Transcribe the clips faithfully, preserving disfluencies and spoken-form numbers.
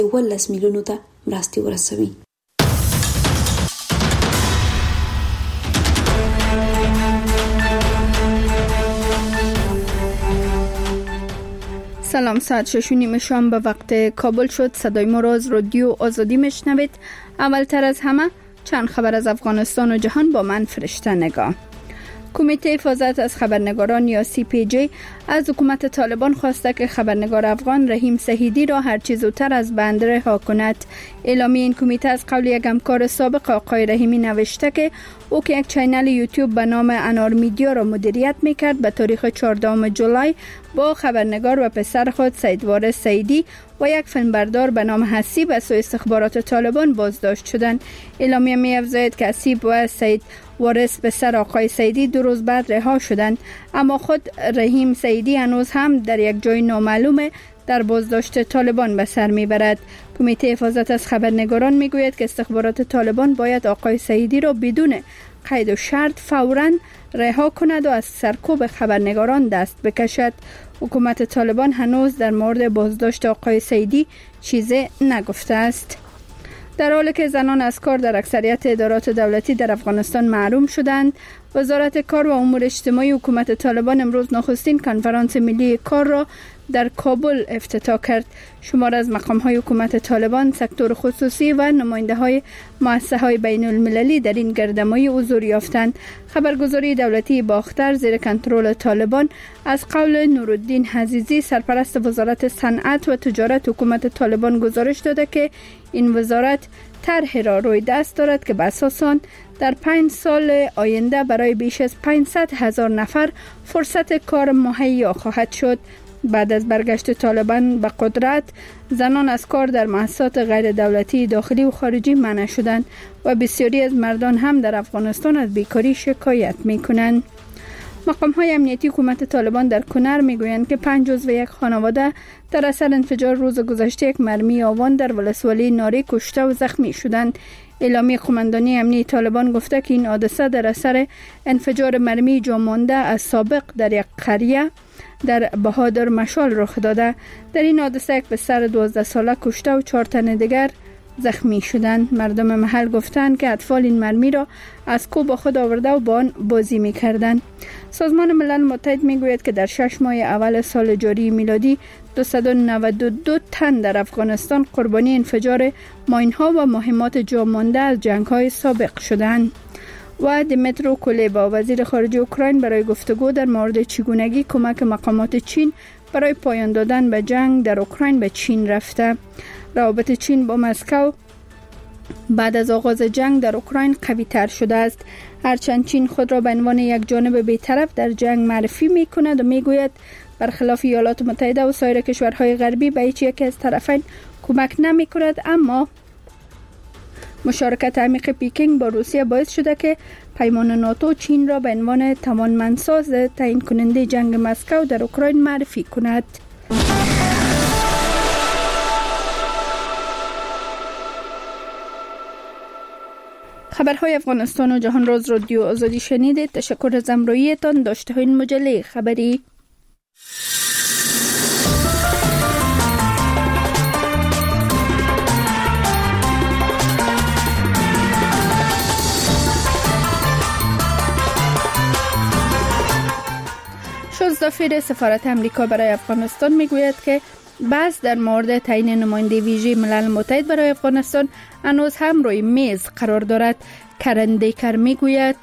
ولس میلیونو ته مرستې ورسوي. سلام، ساعت شش و نیم شام به وقت کابل شد. صدای ما را از رادیو آزادی میشنوید. اولتر از همه چند خبر از افغانستان و جهان با من فرشته نگاه. کمیته حفاظت از خبرنگاران یا سی پی جی از حکومت طالبان خواسته که خبرنگار افغان رحیم سهیدی را هر چه زودتر از بند رها کند. اعلامیه این کمیته از قول یک همکار سابق آقای رحیمی نوشته که او که یک چینل یوتیوب به نام انار میدیا را مدیریت میکرد، به تاریخ چهاردهم جولای با خبرنگار و پسر خود سید وارث سیدی و یک فیلمبردار به نام حسیب از سوی استخبارات طالبان بازداشت شدند. اعلامیه می‌افزاید که حسیب و سید وارث پسر آقای سیدی دو روز بعد رها شدند، اما خود رحیم سیدی هنوز هم در یک جای نامعلوم در بازداشت طالبان به سر میبرد. کمیته حفاظت از خبرنگاران میگوید که استخبارات طالبان باید آقای سیدی را بدون قید و شرط فوراً رها کند و از سرکوب خبرنگاران دست بکشد. حکومت طالبان هنوز در مورد بازداشت آقای سیدی چیزی نگفته است. در حالی که زنان از کار در اکثریت ادارات دولتی در افغانستان محروم شدند، وزارت کار و امور اجتماعی حکومت طالبان امروز نخستین کنفرانس ملی کار را در کابل افتتاح کرد. شمار از مقام‌های حکومت طالبان، سکتور خصوصی و نماینده‌های مؤسسه‌های بین‌المللی در این گردهمایی حضور یافتند. خبرگزاری دولتی باختر زیر کنترل طالبان از قول نورالدین عزیزی، سرپرست وزارت صنعت و تجارت حکومت طالبان، گزارش داده که این وزارت طرحی را روی دست دارد که به اساس آن در پنج سال آینده برای بیش از پانصد هزار نفر فرصت کار مهیا خواهد شد. بعد از برگشت طالبان به قدرت، زنان از کار در مؤسسات غیر دولتی داخلی و خارجی منع شدند و بسیاری از مردان هم در افغانستان از بیکاری شکایت می کنند. مقام های امنیتی حکومت طالبان در کنر می گویند که پنج عضو یک خانواده در اثر انفجار روز گذشته یک مرمی آوان در ولسوالی ناری کشته و زخمی شدند. اعلامیه قماندانی امنیتی طالبان گفته که این حادثه در اثر انفجار مرمی جا مانده از سابق در یک قریه در بهادر مشال رخ داده. در این حادثه یک پسر دوازده ساله کشته و چهار تن دیگر زخمی شدند. مردم محل گفتند که اطفال این مرمی را از کوه با خود آورده و با آن بازی می‌کردند. سازمان ملل متحد می‌گوید که در شش ماه اول سال جاری میلادی دویست و نود و دو تن در افغانستان قربانی انفجار ماین‌ها و مهمات جا مانده از جنگ‌های سابق شدند. و دیمیترو کولبا، وزیر خارجه اوکراین، برای گفتگو در مورد چگونگی کمک مقامات چین برای پایان دادن به جنگ در اوکراین به چین رفته. روابط چین با مسکو بعد از آغاز جنگ در اوکراین قوی تر شده است، هرچند چین خود را به عنوان یک جانب بی‌طرف در جنگ معرفی می کند و می گوید برخلاف ایالات متحده و سایر کشورهای غربی به هیچ یک از طرفین کمک نمی کند، اما مشارکت عمیق پیکینگ با روسیه باعث شده که پیمان ناتو چین را به عنوان توانمندساز تعیین کننده جنگ مسکو در اوکراین معرفی کند. خبرهای افغانستان و جهان را از رادیو آزادی شنیدید. تشکر از همراهیتان. داشته این مجله خبری. شوزدافیر سفارت امریکا برای افغانستان میگوید که بحث در مورد تعیین نماینده ویژه ملل متحد برای افغانستان هنوز هم روی میز قرار دارد. کرن دیکر میگوید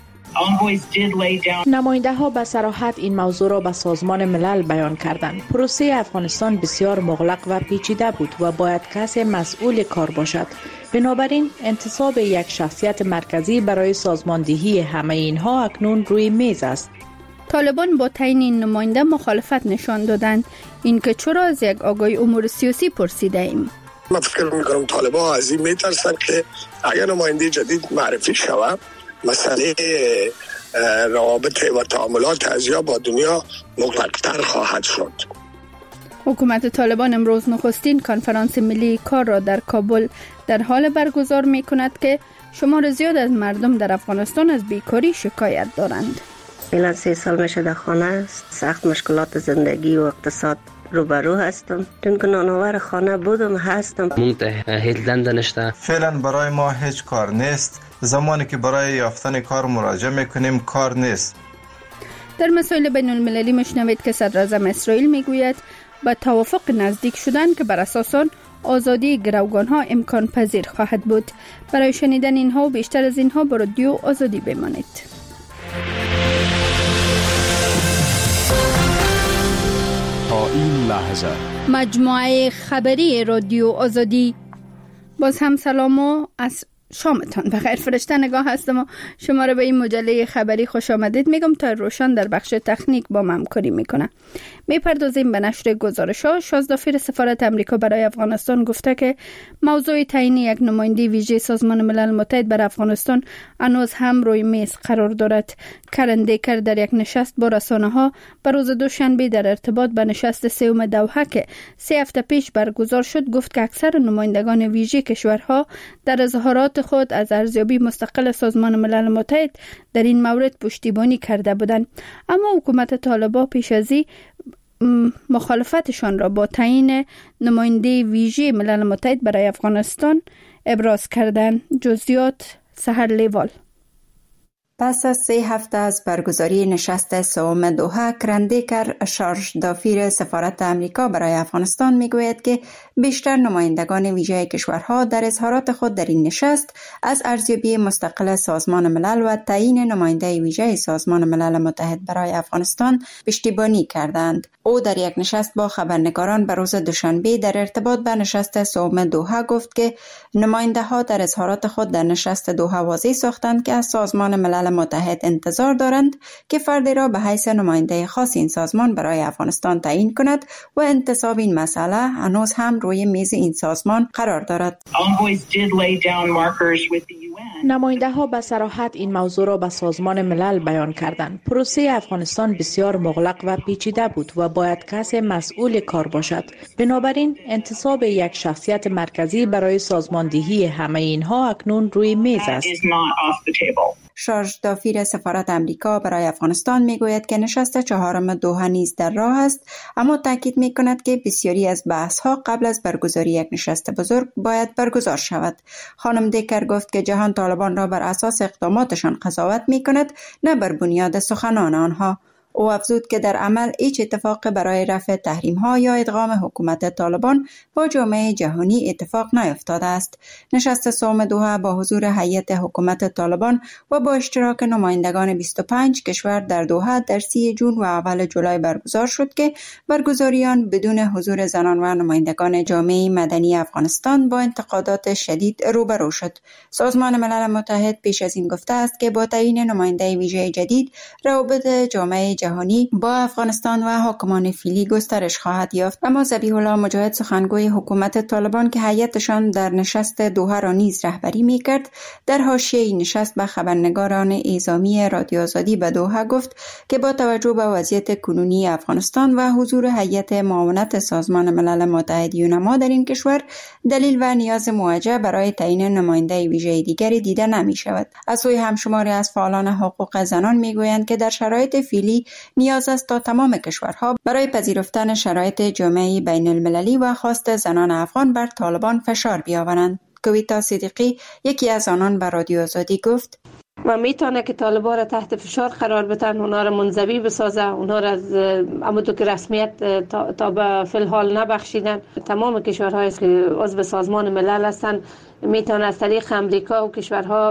نماینده ها به صراحت این موضوع را به سازمان ملل بیان کردند. پروسه افغانستان بسیار مغلق و پیچیده بود و باید کسی مسئول کار باشد. بنابراین انتصاب یک شخصیت مرکزی برای سازماندهی همه اینها اکنون روی میز است. طالبان با تعیین این نماینده مخالفت نشان دادند. این که چرا از یک آگاهی امور سیاسی پرسیده ایم. من فکر میکنم طالبان از این میترسن که اگر نماینده جدید معرفی شود، مسئله روابط و تعاملات ازیا با دنیا مغلق‌تر خواهد شد. حکومت طالبان امروز نخستین کنفرانس ملی کار را در کابل در حال برگزار می کند که شمار زیاد از مردم در افغانستان از بیکاری شکایت دارند. الان سه سال میشه در خانه است. سخت مشکلات زندگی و اقتصاد روبرو هستم، چون که نانآور خانه بودم هستم. مونته هیچ دنده نشته. فعلا برای ما هیچ کار نیست. زمانی که برای یافتن کار مراجعه میکنیم کار نیست. در مسائل بین المللی مشنوید که صدر اعظم اسرائیل میگوید با توافق نزدیک شدن که بر اساس آن آزادی گروگان ها امکان پذیر خواهد بود. برای شنیدن اینها و بیشتر از اینها با رادیو آزادی بمانید. تا این لحظه مجموعه خبری رادیو آزادی. باز هم سلام و از شامتان بخیر. فرشته نگاه هستم و شما را به این مجله خبری خوش آمدید میگم. تا روشن در بخش تکنیک با من همکاری میکنه. میپردازیم به نشر گزارش ها. شازدافیر سفارت امریکا برای افغانستان گفته که موضوع تعیین یک نماینده ویژه سازمان ملل متحد بر افغانستان هنوز هم روی میز قرار دارد. کرن دیکر در یک نشست با رسانه ها بر روز دوشنبه در ارتباط به نشست سوم دوحه که سه هفته پیش برگزار شد گفت که اکثر نمایندگان ویژه کشورها در اظهارات خود از ارزیابی مستقل سازمان ملل متحد در این مورد پشتیبانی کرده بودند، اما حکومت طالبان پیش از این مخالفتشان را با تعیین نماینده ویژه ملل متحد برای افغانستان ابراز کردند. جزئیات سحر لیوال. پس از سه هفته از برگزاری نشست سوم دوحه، کرندیکر شارژ دافیر سفارت امریکا برای افغانستان میگوید که بیشتر نمایندگان ویژه کشورها در اظهارات خود در این نشست از ارزیابی مستقل سازمان ملل و تعیین نماینده ویژه سازمان ملل متحد برای افغانستان پشتیبانی کردند. او در یک نشست با خبرنگاران به روز دوشنبه در ارتباط به نشست سوم دوحه گفت که نماینده ها در اظهارات خود در نشست دوحه واضح ساختند که از سازمان ملل متحد انتظار دارند که فردی را به حیث نماینده خاص این سازمان برای افغانستان تعیین کند و انتصاب این مسئله هنوز هم روی میز این سازمان قرار دارد. نماینده ها به صراحت این موضوع را به سازمان ملل بیان کردند. پروسه افغانستان بسیار مغلق و پیچیده بود و باید کسی مسئول کار باشد. بنابراین انتصاب یک شخصیت مرکزی برای سازماندهی همه اینها اکنون روی میز است. شارژ دافیر سفارت امریکا برای افغانستان میگوید که نشست چهارم دوحه نیز در راه است، اما تاکید میکند که بسیاری از بحث ها قبل از برگزاری یک نشست بزرگ باید برگزار شود. خانم دیکر گفت که جهان طالبان را بر اساس اقداماتشان قضاوت میکند، نه بر بنیاد سخنان آنها. او افزود که در عمل هیچ اتفاق برای رفع تحریم ها یا ادغام حکومت طالبان با جامعه جهانی اتفاق نیفتاده است. نشست سوم دوحه با حضور هیئت حکومت طالبان و با اشتراک نمایندگان بیست و پنج کشور در دوحه در سی جون و اول جولای برگزار شد که برگزاری آن بدون حضور زنان و نمایندگان جامعه مدنی افغانستان با انتقادات شدید روبرو شد. سازمان ملل متحد پیش از این گفته است که با تعیین نماینده ویژه جدید روابط جامعه جهانی با افغانستان و حاکمان فعلی گسترش خواهد یافت. اما ذبیح الله مجاهد سخنگوی حکومت طالبان که هیئتشان در نشست دوحه را نیز رهبری میکرد، در حاشیه نشست به خبرنگاران اعزامی رادیو آزادی به دوحه گفت که با توجه به وضعیت کنونی افغانستان و حضور هیئت معاونت سازمان ملل متحد یونما در این کشور، دلیل و نیاز موجه برای تعیین نماینده ویژه دیگری دیده نمی شود. از سوی همشماری از فعالان حقوق زنان میگویند که در شرایط فعلی نیاز است تا تمام کشورها برای پذیرفتن شرایط جامعه بین المللی و خواست زنان افغان بر طالبان فشار بیاورند. کویتا صدیقی یکی از آنان به رادیو آزادی گفت: و میتونه که طالبان را تحت فشار قرار بدن، اونا را منزوی بسازه، اونا را از امودو که رسمیت تا, تا به فی الحال نبخشیدن. تمام کشورهایی که عضو سازمان ملل هستند میتونه از طریق امریکا و کشورها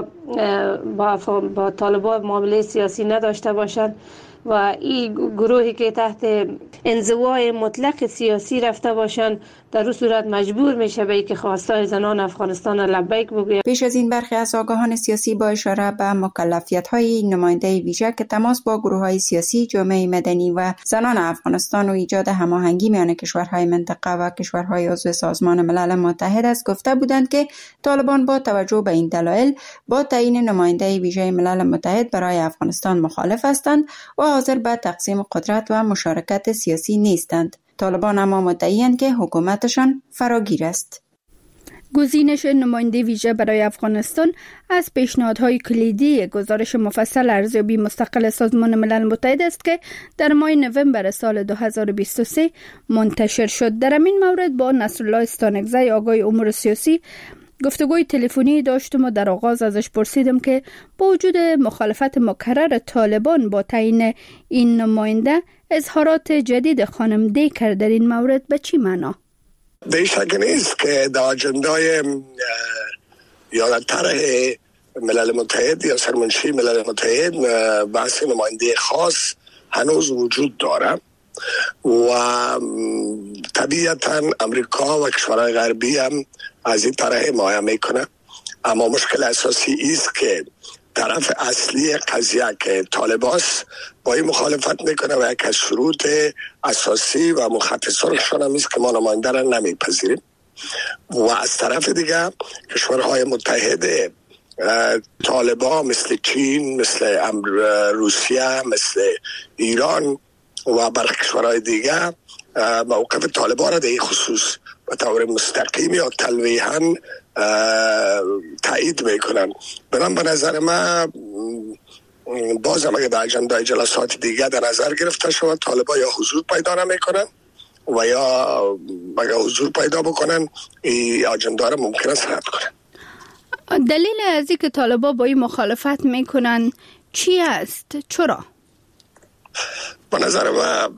با, با طالبان معامله سیاسی نداشته باشند و این گروهی که تحت انزوای مطلق سیاسی رفته باشند در اون صورت مجبور میشه به اینکه خواستای زنان افغانستان لبیک بگوید. پیش از این برخی از آگاهان سیاسی با اشاره به مکلفیت‌های نماینده ویژه که تماس با گروه‌های سیاسی، جامعه مدنی و زنان افغانستان و ایجاد هماهنگی میان کشورهای منطقه و کشورهای عضو سازمان ملل متحد است گفته بودند که طالبان با توجه به این دلایل با تعیین نماینده ویژه ملل متحد برای افغانستان مخالف هستند و حاضر به تقسیم قدرت و مشارکت سیاسی نیستند. طالبان اما مدعی‌اند که حکومتشان فراگیر است. گزینش نماینده ویژه برای افغانستان از پیشنهادهای کلیدی گزارش مفصل ارزیابی مستقل سازمان ملل متحد است که در ماه نوامبر سال دو هزار و بیست و سه منتشر شد. در این مورد با نصرالله استانکزی آگای امور سیاسی گفتگوی تلفنی داشتم و در آغاز ازش پرسیدم که با وجود مخالفت مکرر طالبان با تعیین این نماینده، اظهارات جدید خانم دیکر در این مورد به چی معنا؟ به شک نیست که در اجندای یا در طرح ملل متحد یا سرمنشی ملل متحد بحث نماینده خاص هنوز وجود داره و طبیعتا امریکا و کشورهای غربی هم از این طرح حمایت میکنه، اما مشکل اساسی است که طرف اصلی قضیه که طالباست با این مخالفت میکنه و یک از شروط اساسی و مخط سرخشان هم است که ما نماینده را نمیپذیریم. و از طرف دیگه کشورهای متحد طالبا مثل چین، مثل روسیه، مثل ایران و برخی کشورهای دیگه موقف طالبان را در این خصوص به طور مستقیم یا تلویحاً تایید میکنن. برام به نظر من بازم اگه در اجندای جلسات دیگه در نظر گرفته شود طالبان یا حضور پیدا نمیکنن و یا اگه حضور پیدا بکنن این اجندا را ممکنه رد کنن. دلیل از اینکه طالبان با این مخالفت میکنن چی است؟ چرا؟ به نظر من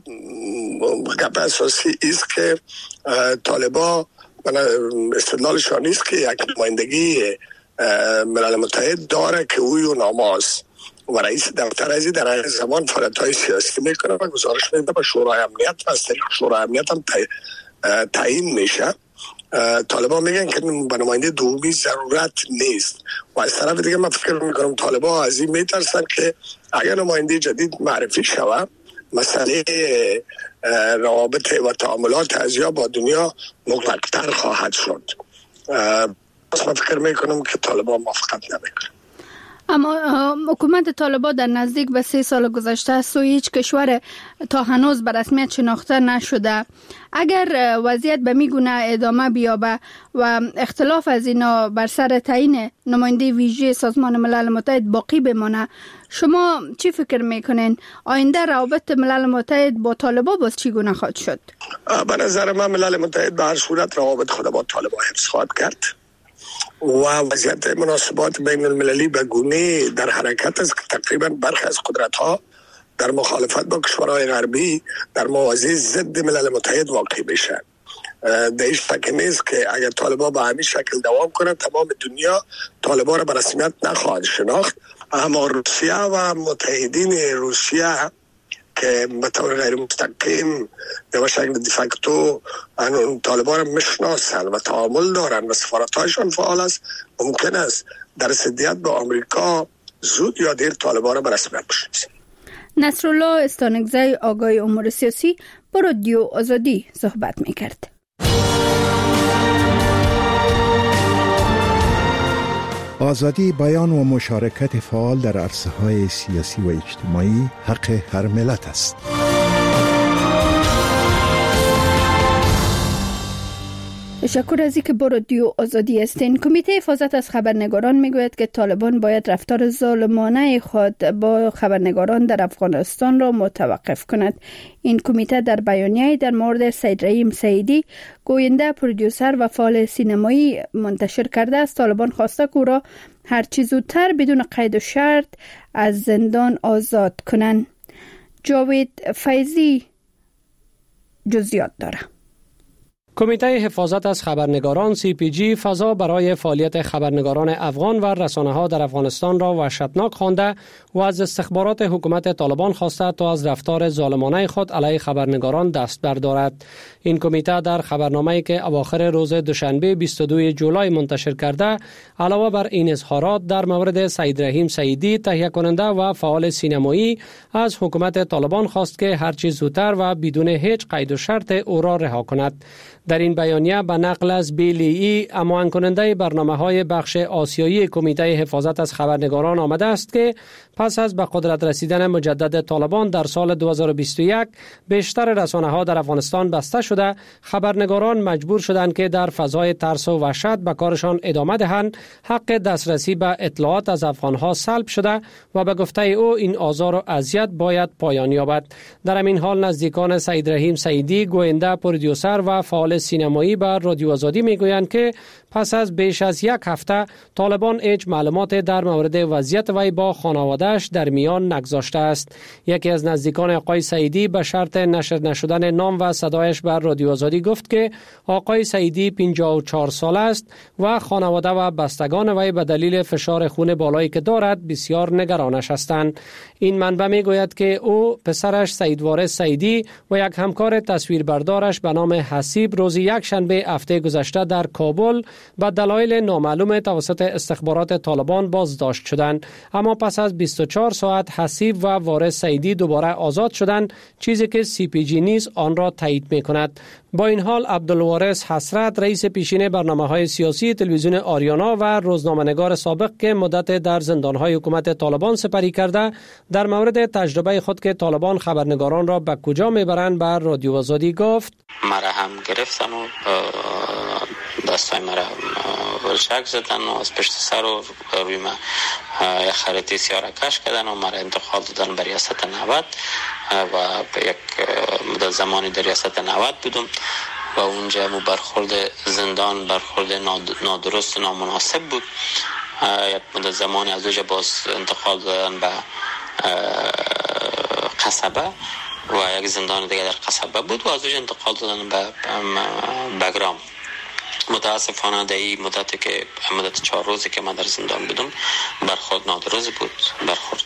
گپ اساسی است که طالبان استدلالشان نیست که یک نمایندگی ملل متحد داره که اوی و ناماست و رئیس دفتر ازی در زمان فعالیت‌های سیاسی میکنه و گزارش میده به شورای امنیت و از طریق شورای امنیت هم تعیین میشه. طالبان میگن که به نماینده دومی ضرورت نیست و از طرف دیگه من فکر میکنم طالبان از این میترسن که اگر نماینده جدید معرفی شود مسئله روابط و تعاملات ازیا با دنیا مغلق‌تر خواهد شد. پس من فکر میکنم که طالبان موافقت نمیکنه. اما حکومت طالبان در نزدیک به سه سال گذشته است و هیچ کشور تا هنوز به رسمیت شناخته نشده. اگر وضعیت به میگونه ادامه بیابه و اختلاف از اینا بر سر تعیین نماینده ویژه سازمان ملل متحد باقی بمانه، شما چی فکر میکنین؟ آینده روابط ملل متحد با طالبان باز چگونه خواهد شد؟ به نظر من ملل متحد به هر صورت روابط خود با طالبان حفظ خواهد کرد و وضعیت مناسبات بین المللی به گونه در حرکت است که تقریبا برخی از قدرت‌ها در مخالفت با کشورهای غربی در موازی ضد ملل متحد واقع بشن. در هیچ شک نیست که اگر طالبان به همین شکل دوام کنند تمام دنیا طالبان را به رسمیت نخواهد شناخت، اما روسیه و متحدین روسیه که به طور غیر مستقیم به شکل دیفکتو طالبان را میشناسن و تعامل دارن و سفارت‌هایشان فعال است، ممکن است در ضدیت با آمریکا زود یا دیر طالبان را به رسمیت بشناسند. نصرالله استانکزی آگای امور سیاسی با رادیو آزادی صحبت میکرد. آزادی بیان و مشارکت فعال در عرصه‌های سیاسی و اجتماعی حق هر ملت است. تشکر از اینکه با رادیو آزادی هستین. کمیته حفاظت از خبرنگاران میگوید که طالبان باید رفتار ظالمانه خود با خبرنگاران در افغانستان را متوقف کند. این کمیته در بیانیه‌ای در مورد سید رحیم سیدی، گوینده، پرودیوسر و فعال سینمایی منتشر کرده است، طالبان خواسته که او را هر چه زودتر بدون قید و شرط از زندان آزاد کنند. جاوید فیضی جزئیات داره. کمیته حفاظت از خبرنگاران سی پی جی فضا برای فعالیت خبرنگاران افغان و رسانه‌ها در افغانستان را وحشتناک خوانده و از استخبارات حکومت طالبان خواسته تا از رفتار ظالمانه خود علیه خبرنگاران دست بردارد. این کمیته در خبرنامه‌ای که اواخر روز دوشنبه بیست و دو جولای منتشر کرده، علاوه بر این اظهارات در مورد سید رحیم سیدی، تهیه کننده و فعال سینمایی، از حکومت طالبان خواست که هرچی زودتر و بدون هیچ قید و شرط او را رها کند. در این بیانیه به نقل از بیلی اماهنگ کننده برنامه‌های بخش آسیایی کمیته حفاظت از خبرنگاران آمده است که پس از به قدرت رسیدن مجدد طالبان در سال دو هزار و بیست و یک بیشتر رسانه‌ها در افغانستان بسته شده، خبرنگاران مجبور شدند که در فضای ترس و وحشت به کارشان ادامه دهند. حق دسترسی به اطلاعات از افغان‌ها سلب شده و به گفته او این آزار و اذیت باید پایان یابد. در همین حال نزدیکان سعید رحیم سعیدی، گوینده، پرودیوسر و فعال سینمایی بر رادیو آزادی میگویند که پس از بیش از یک هفته طالبان هیچ معلومات در مورد وضعیت وی با خانواده‌اش در میان نگذاشته است. یکی از نزدیکان آقای سعیدی به شرط نشر نشدن نام و صدایش بر رادیو آزادی گفت که آقای سعیدی پنجاه و چهار ساله است و خانواده و بستگان وی به دلیل فشار خون بالایی که دارد بسیار نگرانش هستند. این منبع میگوید که او، پسرش سعید وارث سعیدی و یک همکار تصویربردارش به نام حسیب روز یک شنبه هفته گذشته در کابل به دلایل نامعلوم توسط استخبارات طالبان بازداشت شدند، اما پس از بیست و چهار ساعت حسیب و وارث سعیدی دوباره آزاد شدند، چیزی که سی پی جی نیز آن را تایید می‌کند. با این حال عبدالوارث حسرت، رئیس پیشین برنامه‌های سیاسی تلویزیون آریانا و روزنامه‌نگار سابق که مدت در زندان‌های حکومت طالبان سپری کرده، در مورد تجربه خود که طالبان خبرنگاران را به کجا میبرند بر رادیو آزادی گفت: مرا هم گرفتن و دستای مرا ولشک زدن و از پشت سر و روی ما یک خریطه سیاره کش کردن و مرا انتقال دادن به ریاست نود و به یک مدت زمانی در ریاست نود بودم و اونجا مو برخورد زندان برخورد نادرست و نامناسب بود. یک مدت زمانی از اونجا باز انتقال دادن به قصبه و یک زندان دیگه در قصبه بود و از اونجا انتقال دادن به بگرام. متاسفانه در این مدت که مدت چهار روزی که من در زندان بودم برخورد نادرست بود، برخورد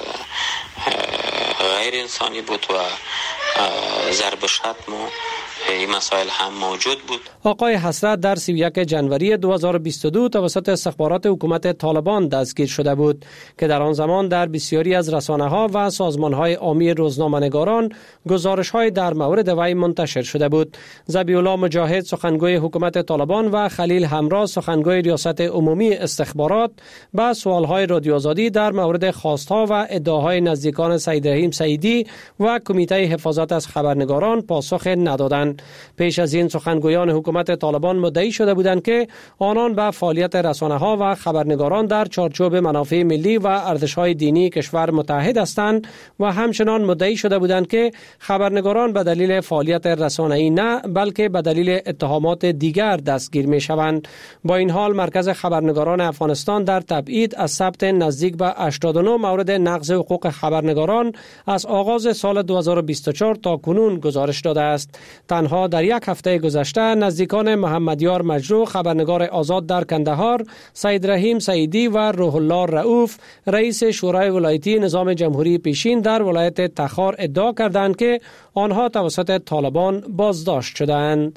غیر انسانی بود و ضرب و شتم و این مسائل هم موجود بود. آقای حسرت در سی و یک جنوری دو هزار و بیست و دو توسط استخبارات حکومت طالبان دستگیر شده بود که در آن زمان در بسیاری از رسانه‌ها و سازمان‌های عامی روزنامه‌نگاران گزارش‌های در مورد وی منتشر شده بود. ذبیح‌الله مجاهد، سخنگوی حکومت طالبان، و خلیل همراز، سخنگوی ریاست عمومی استخبارات، به سوال‌های رادیو آزادی در مورد خواست‌ها و ادعاهای نزدیکان سعید رحیم سعیدی و کمیته حفاظت از خبرنگاران پاسخ ندادند. پیش از این سخنگویان حکومت طالبان مدعی شده بودند که آنان به فعالیت رسانه‌ها و خبرنگاران در چارچوب منافع ملی و ارزش‌های دینی کشور متحد هستند و همچنان مدعی شده بودند که خبرنگاران به دلیل فعالیت رسانه‌ای نه بلکه به دلیل اتهامات دیگر دستگیر می‌شوند. با این حال مرکز خبرنگاران افغانستان در تبعید از ثبت نزدیک به هشتاد و نه مورد نقض حقوق خبرنگاران از آغاز سال دو هزار و بیست و چهار تا کنون گزارش داده است. تنها در یک هفته گذشته نزدیکان محمدیار مجروح، خبرنگار آزاد در کندهار، سعید رحیم سعیدی و روح الله رؤوف، رئیس شورای ولایتی نظام جمهوری پیشین در ولایت تخار ادعا کردند که آنها توسط طالبان بازداشت شدند.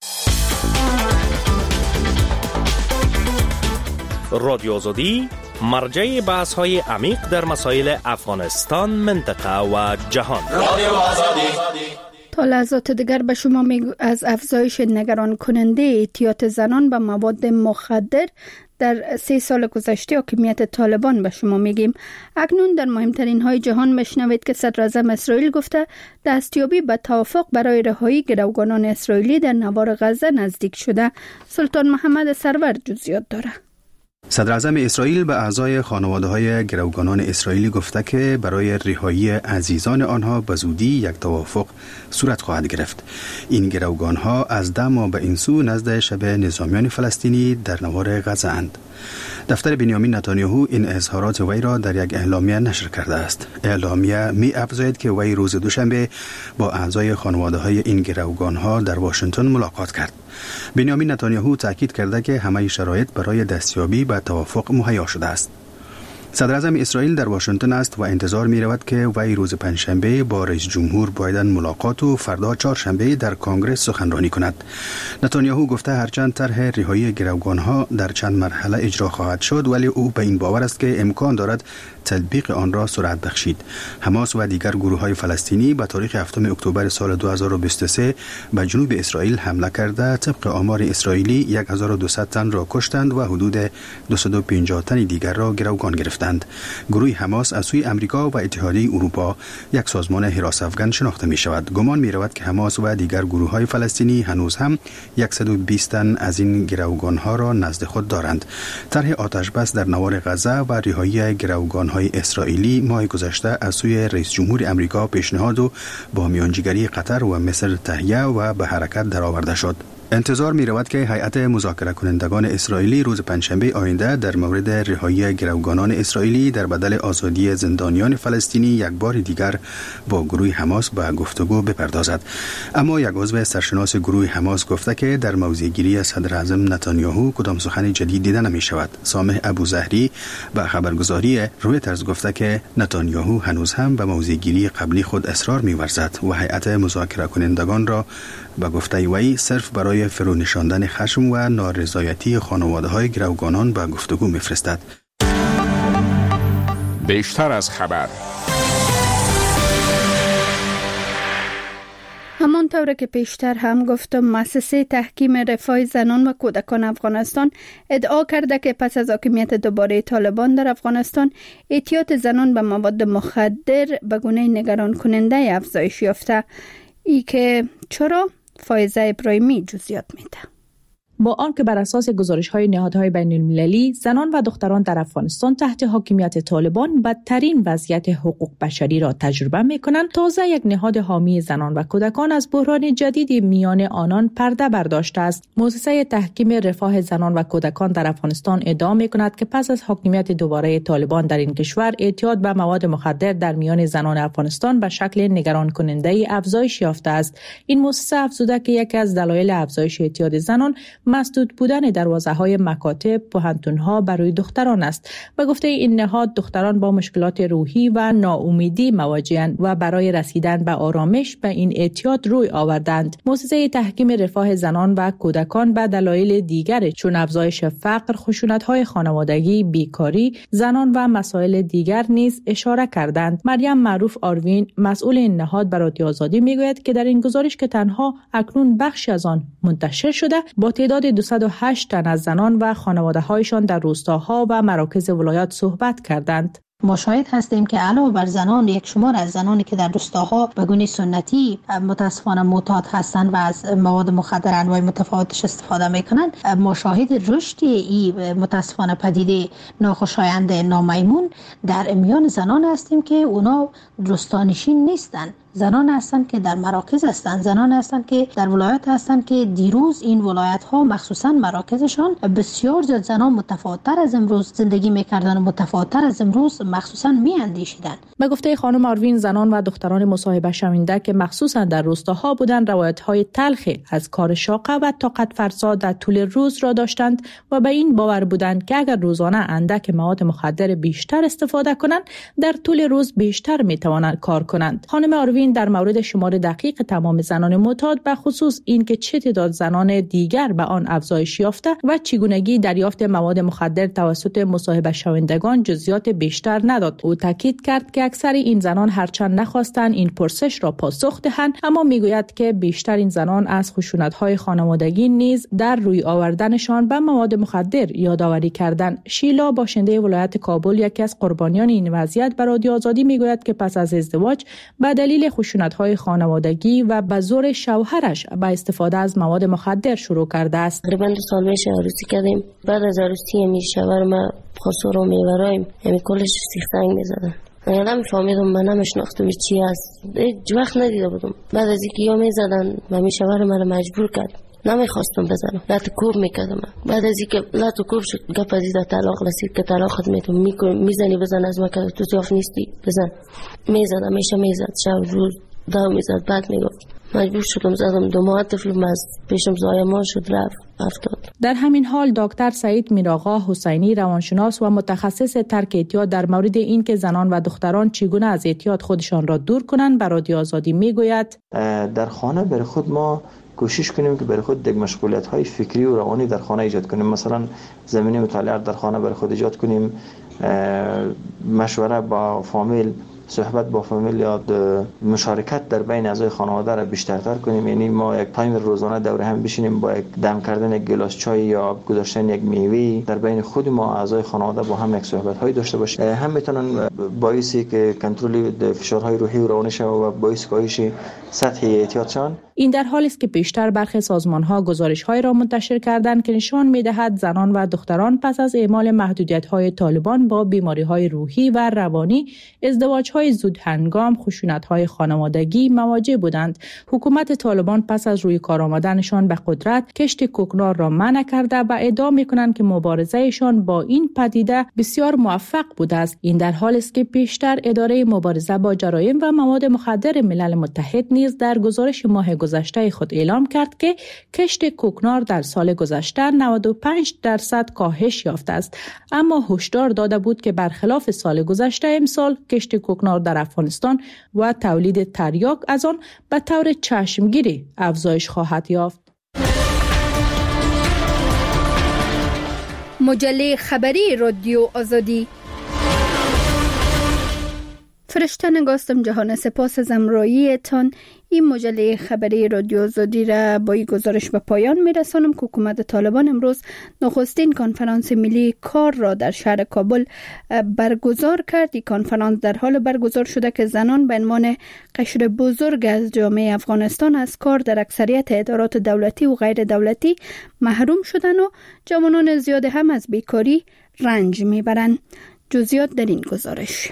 رادیو آزادی مرجع بحث های عمیق در مسائل افغانستان، منطقه و جهان. رادیو آزادی. تا لحظات دیگر به شما میگو از افزایش نگران کننده اعتیاد زنان به مواد مخدر در سه سال گذشته حاکمیت طالبان به شما میگیم. اکنون در مهمترین های جهان میشنوید که صدر اعظم اسرائیل گفته دستیابی به توافق برای رهایی گروگانان اسرائیلی در نوار غزه نزدیک شده. سلطان محمد سرور جزئیات داره. صدر اعظم اسرائیل به اعضای خانواده‌های گروگانان اسرائیلی گفته که برای رهایی عزیزان آنها به زودی یک توافق صورت خواهد گرفت. این گروگانها از ده ماه به این سو نزد شب نظامیان فلسطینی در نوار غزه اند. دفتر بنیامین نتانیاهو این اظهارات وی را در یک اعلامیه نشر کرده است. اعلامیه می افزاید که وی روز دوشنبه با اعضای خانواده‌های این گروگانها در واشنگتن ملاقات کرد. بنیامین نتانیاهو تاکید کرده که همه شرایط برای دستیابی به توافق مهیا شده است. صدر اعظم اسرائیل در واشنگتن است و انتظار می رود که وی روز پنجشنبه با رئیس جمهور بایدن ملاقات و فردا چهارشنبه در کنگره سخنرانی کند. نتانیاهو گفته هرچند طرح رهایی گروگانها در چند مرحله اجرا خواهد شد، ولی او به این باور است که امکان دارد تطبیق آن را سرعت بخشید. حماس و دیگر گروه‌های فلسطینی به تاریخ هفتم اکتبر سال دو هزار و بیست و سه به جنوب اسرائیل حمله کرده طبق آمار اسرائیلی هزار و دویست تن را کشتند و حدود دویست و پنجاه تن دیگر را گروگان گرفتند. گروه حماس از سوی آمریکا و اتحادیه اروپا یک سازمان حراس افغان شناخته می شود. گمان می رود که حماس و دیگر گروه‌های فلسطینی هنوز هم صد و بیست تن از این گروگان‌ها را نزد خود دارند. طرح آتش بس در نوار غزه و رهایی گروگان‌های اسرائیلی ماه گذشته از سوی رئیس جمهور آمریکا پیشنهاد و با میانجیگری قطر و مصر تهیه و به حرکت درآورده شد. انتظار می رود که هیئت مذاکره کنندگان اسرائیلی روز پنجشنبه آینده در مورد رهایی گروگانان اسرائیلی در بدل آزادی زندانیان فلسطینی یک بار دیگر با گروه حماس به گفتگو بپردازد. اما یک عضو سرشناس گروه حماس گفته که در موضع‌گیری صدر اعظم نتانیاهو کدام سخن جدید دیده نمی شود. سامح ابوزهری به خبرگزاری رویترز گفته که نتانیاهو هنوز هم به موضع‌گیری قبلی خود اصرار می ورزد و هیئت مذاکره کنندگان را به گفته وی صرف برای فرو نشاندن خشم و نارضایتی خانواده‌های گروگانان به گفتگو می‌فرستد. بیشتر از خبر. همانطور که پیشتر هم گفتم، مؤسسه تحکیم رفاه زنان و کودکان افغانستان ادعا کرده که پس از حاکمیت دوباره طالبان در افغانستان، اعتیاد زنان به مواد مخدر به گونه نگران کننده افزایش یافته. ای که چرا؟ فائزه ابراهیمی جزئیات میده. با آنکه بر اساس گزارش‌های نهادهای بین‌المللی زنان و دختران در افغانستان تحت حاکمیت طالبان بدترین وضعیت حقوق بشری را تجربه می‌کنند، تازه یک نهاد حامی زنان و کودکان از بحران جدیدی میان آنان پرده برداشته است. مؤسسه تحکیم رفاه زنان و کودکان در افغانستان ادعا می‌کند که پس از حاکمیت دوباره طالبان در این کشور، اعتیاد به مواد مخدر در میان زنان افغانستان به شکل نگران کننده افزایش یافته است. این مؤسسه افزوده که یکی از دلایل افزایش اعتیاد زنان مسدود بودن دروازه‌های مکاتب، پوهنتون‌ها برای دختران است. به گفته این نهاد، دختران با مشکلات روحی و ناامیدی مواجه‌اند و برای رسیدن به آرامش به این اعتیاد روی آوردند. مؤسسه تحکیم رفاه زنان و کودکان به دلایل دیگر چون افزایش فقر، خشونت‌های خانوادگی، بیکاری، زنان و مسائل دیگر نیز اشاره کردند. مریم معروف آروین، مسئول این نهاد، به رادیو آزادی میگوید که در این گزارش که تنها اکنون بخشی از آن منتشر شده، با تعداد دویست و هشت تن از زنان و خانواده‌هایشان در روستاها و مراکز ولایات صحبت کردند. ما شاهد هستیم که علاوه بر زنان، یک شمار از زنانی که در روستاها به گونه سنتی متاسفانه معتاد هستند و از مواد مخدر انواع متفاوتش استفاده میکنند، ما شاهد رشد این متاسفانه پدیده ناخوشایند نامیمون در میان زنان هستیم که اونا روستانشین نیستند. زنان هستند که در مراکز هستند، زنان هستند که در ولایات هستند که دیروز این ولایت ها مخصوصا مراکزشان بسیار زیاد زنان متفاوت‌تر از امروز زندگی میکردن و متفاوت‌تر از امروز مخصوصا میاندیشیدند. به گفته خانم آروین، زنان و دختران مصاحبه شونده که مخصوصا در روستاها بودند، روایت‌های تلخی از کار شاقه و طاقت فرسا در طول روز را داشتند و به این باور بودند که اگر روزانه اندک مواد مخدر بیشتر استفاده کنند، در طول روز بیشتر میتوانند کار کنند. خانم آروین در مورد شمار دقیق تمام زنان معتاد، به خصوص این که چه تعداد زنان دیگر به آن افزایش یافته و چگونگی دریافت مواد مخدر توسط مصاحبه شوندگان جزئیات بیشتر نداد. او تاکید کرد که اکثر این زنان هرچند نخواستند این پرسش را پاسخ دهند، اما میگوید که بیشتر این زنان از خشونت‌های خانوادگی نیز در روی آوردنشان به مواد مخدر یادآوری کردند. شیلا، باشنده ولایت کابل، یکی از قربانیان این وضعیت، به رادیو آزادی میگوید که پس از ازدواج به دلیل خشونت‌های خانوادگی و به زور شوهرش به استفاده از مواد مخدر شروع کرده است. تقریبا دو سال میشه عروسی کردیم. بعد از عروسی می شوهر ما خسرو رو میبرایم، یعنی کلش سیختنگ میزدن. انا نمیفهمیدم، من نمیشناختم چی است، هیچ وقت ندیده بودم. بعد از اینکه یا میزدن و می شوهر مرا مجبور کرد، نمیخواستم بزنم، لات کوب میکردم. بعد از اینکه لات کوب شد، گپ از این طلاق رسید که طلاقت میتون میزنی بزن، از ما که تو جاف نیستی بزن. میزدم، میشه میزد، شب روز دو میزد. بعد میگفت مجبور شدم زدم دو ماه طفلم از پیشم زایمان شد رفت افتاد. در همین حال دکتر سعید میرآقا حسینی روانشناس و متخصص ترک اعتیاد در مورد این که زنان و دختران چگونه از اعتیاد خودشان را دور کنند به رادیو آزادی میگوید در خانه برای خود ما کوشش کنیم که برای خود یک مشغولیت های فکری و روانی در خانه ایجاد کنیم. مثلا زمینه مطالعه در خانه برای خود ایجاد کنیم، مشوره با فامیل، صحبت با فامیل یا مشارکت در بین اعضای خانواده را بیشترتر کنیم. یعنی ما یک تایم روزانه دور هم بشینیم با یک دم کردن یک گلاس چای یا گذاشتن یک میوه در بین خود ما اعضای خانواده با هم یک صحبت هایی داشته باشیم. هم میتونن باعثی که کنترل فشارهای روحی و روانی شود و باعث کاهش سطح اعتیادشان. این در حالی است که پیشتر برخی سازمان‌ها گزارش‌هایی را منتشر کردند که نشان می‌دهد زنان و دختران پس از اعمال محدودیت‌های طالبان با بیماری‌های روحی و روانی، ازدواج‌های زود هنگام، خشونت‌های خانوادگی مواجه بودند. حکومت طالبان پس از روی کار آمدنشان به قدرت کشت کوکنار را منع کرده و ادعا می‌کنند که مبارزه‌شان با این پدیده بسیار موفق بوده است. این در حالی است که پیشتر اداره مبارزه با جرایم و مواد مخدر ملل متحد نیز در گزارش ماه گذشته خود اعلام کرد که کشت کوکنار در سال گذشته نود و پنج درصد کاهش یافته است، اما هشدار داده بود که برخلاف سال گذشته امسال کشت کوکنار در افغانستان و تولید تریاک از آن به طور چشمگیری افزایش خواهد یافت. مجله خبری رادیو آزادی. فرشته نگاستم جهان، سپاس از همراهیتان. این مجله خبری رادیو آزادی را با این گزارش به پایان میرسانم که حکومت طالبان امروز نخستین کنفرانس ملی کار را در شهر کابل برگزار کرد. این کنفرانس در حال برگزار شده که زنان به عنوان قشر بزرگ از جامعه افغانستان از کار در اکثریت ادارات دولتی و غیر دولتی محروم شدن و جوانان زیاد هم از بیکاری رنج میبرند. جزئیات در این گزارش.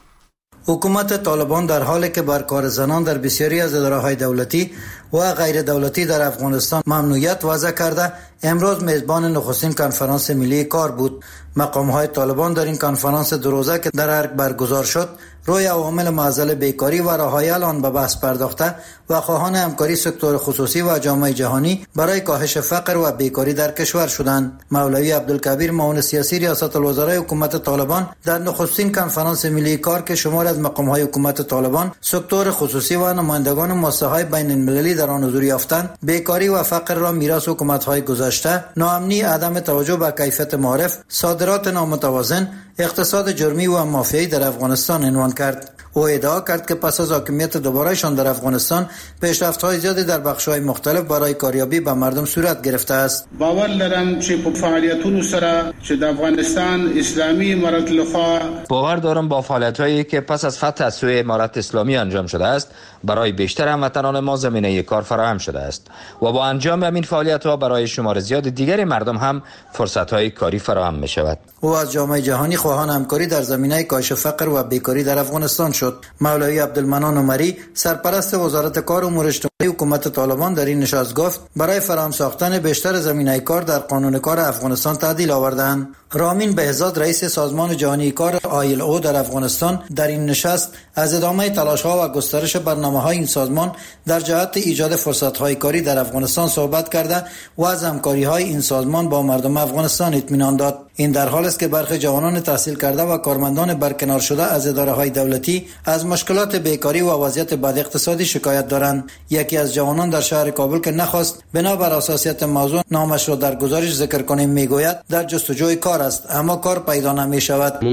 حکومت طالبان در حالی که بر کار زنان در بسیاری از اداره‌های دولتی و غیر دولتی در افغانستان ممنوعیت وضع کرده، امروز میزبان نخستین کنفرانس ملی کار بود. مقام‌های طالبان در این کنفرانس دو روزه که در ارگ برگزار شد، روی عوامل معضل بیکاری و راه حل آن به بحث پرداخته و خواهان همکاری سکتور خصوصی و جامعه جهانی برای کاهش فقر و بیکاری در کشور شدند. مولوی عبدالکبیر معاون سیاسی ریاست الوزرای حکومت طالبان در نخستین کنفرانس ملی کار که شمار از مقام‌های حکومت طالبان، سکتور خصوصی و نمایندگان مؤسسه‌های بین‌المللی در آن حضور یافتند، بیکاری و فقر را میراث حکومت‌های گذشته، ناامنی، عدم توجه به کیفیت معارف، صادرات نامتوازن، اقتصاد جرمی و مافیایی در افغانستان عنوان کرد. او ادعا کرد که پس از حاکمیت دوباره‌شان در افغانستان پیشرفت‌های زیادی در بخش‌های مختلف برای کاریابی به مردم صورت گرفته است. باور دارم چې په فعالیتونو سره چې د افغانستان اسلامی امارت لخوا باور دارم با فعالیت‌هایی که پس از فتح از سوی امارت اسلامی انجام شده است برای بیشتر هموطنان ما زمینه کار فراهم شده است و با انجام همین فعالیت‌ها برای شمار زیاد دیگر مردم هم فرصت‌های کاری فراهم می‌شود. او از جامعه جهانی خواهان همکاری در زمینه کاهش فقر و بیکاری در افغانستان شد. مولوی عبدالمنان عمری سرپرست وزارت کار و امور اجتماعی حکومت طالبان در این نشست گفت برای فراهم ساختن بیشتر زمینه کار در قانون کار افغانستان تعدیل آوردند. رامین بهزاد رئیس سازمان جهانی کار آیل او در افغانستان در این نشست از ادامه تلاش‌ها و گسترش برنامه‌های این سازمان در جهت ایجاد فرصت‌های کاری در افغانستان صحبت کرده و از همکاری‌های این سازمان با مردم افغانستان اطمینان داد. این در حالی است که برخی جوانان تحصیل کرده و کارمندان برکنار شده از اداره‌های دولتی از مشکلات بیکاری و وضعیت بد اقتصادی شکایت دارند. یکی از جوانان در شهر کابل که نخواست بنابر حساسیت موضوع نامش را در گزارش ذکر کنیم میگوید در جستجوی کار است اما کار پیدا نمی شود.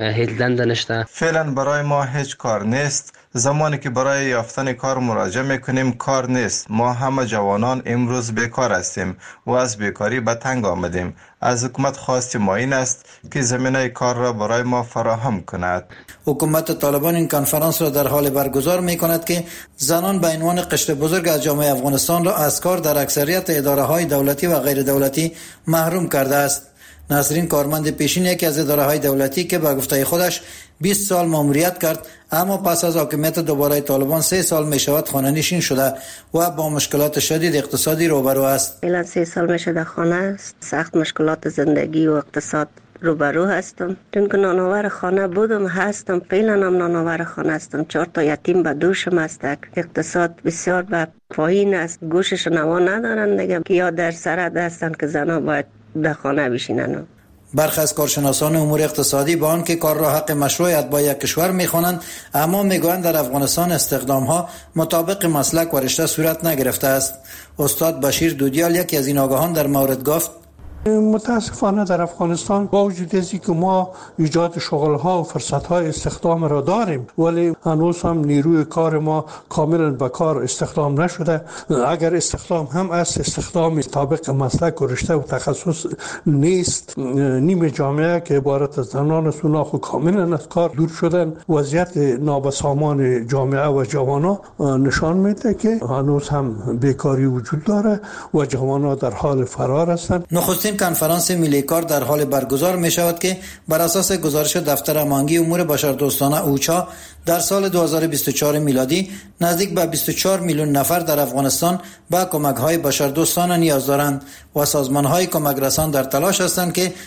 فعلا برای ما هیچ کار نیست. زمانی که برای یافتن کار مراجعه میکنیم کار نیست. ما همه جوانان امروز بیکار هستیم و از بیکاری به تنگ آمدیم. از حکومت خواست ما این است که زمینه کار را برای ما فراهم کند. حکومت طالبان این کنفرانس را در حال برگزار می کند که زنان به عنوان قشر بزرگ از جامعه افغانستان را از کار در اکثریت اداره‌های دولتی و غیر دولتی محروم کرده است. نسرین کارمند پیشین یکی از اداره‌های دولتی که به گفته خودش بیست سال ماموریت کرد، اما پس از حاکمیت دوباره طالبان سه سال می شود خانه نشین شده و با مشکلات شدید اقتصادی روبرو است. الان سه سال می شده خانه است، سخت مشکلات زندگی و اقتصاد روبرو هستم. چون که نانآور خانه بودم هستم، فعلا هم نانآور خانه هستم. چهار تا یتیم به دوشم است. اقتصاد بسیار به پایین است، گوشش نوا ندارن دیگه که یا در سرد هستن که زنها باید در خانه بشینن. برخی از کارشناسان امور اقتصادی با آنکه کار را حق مشروعیت با یک کشور می‌خوانند، اما میگویند در افغانستان استخدام‌ها مطابق مسلک و رشته صورت نگرفته است. استاد بشیر دودیال یکی از این آگاهان در مورد گفت: متاسفانه در افغانستان با وجود از اینکه ما ایجاد شغل‌ها و فرصت‌های استخدام را داریم، ولی هنوز هم نیروی کار ما کاملا به کار استخدام نشده. اگر استخدام هم است، استخدام مطابق مسلک و رشته و تخصص نیست. نیمه جامعه که عبارت از زنان سوناخ و کاملا از کار دور شدن، وضعیت نابسامان جامعه و جوانان نشان میده که هنوز هم بیکاری وجود داره و جوانان در حال فرار هستند. نخستین کنفرانس ملی کار در حال برگزار می شود که بر اساس گزارش دفتر امانگی امور بشردوستانه اوچا در سال دو هزار و بیست و چهار میلادی نزدیک به بیست و چهار میلیون نفر در افغانستان به کمک‌های بشردوستانه نیاز دارند و سازمان‌های کمک رسان در تلاش هستند که